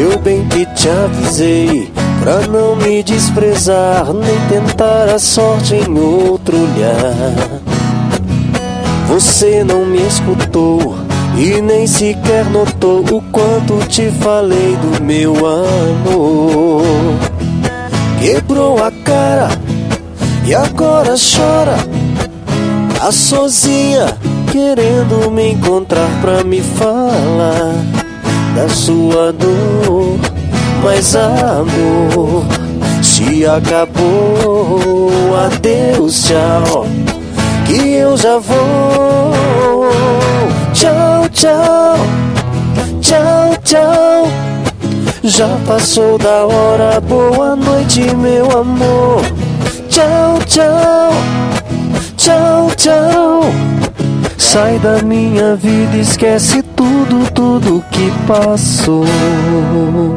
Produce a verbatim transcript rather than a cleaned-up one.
Eu bem que te avisei pra não me desprezar, nem tentar a sorte em outro olhar. Você não me escutou e nem sequer notou o quanto te falei do meu amor. Quebrou a cara e agora chora, tá sozinha querendo me encontrar pra me falar da sua dor. Mas amor, se acabou, adeus, tchau, que eu já vou. Tchau, tchau, tchau, tchau. Já passou da hora, boa noite, meu amor. Tchau, tchau, tchau, tchau. Sai da minha vida, esquece tudo, tudo que passou.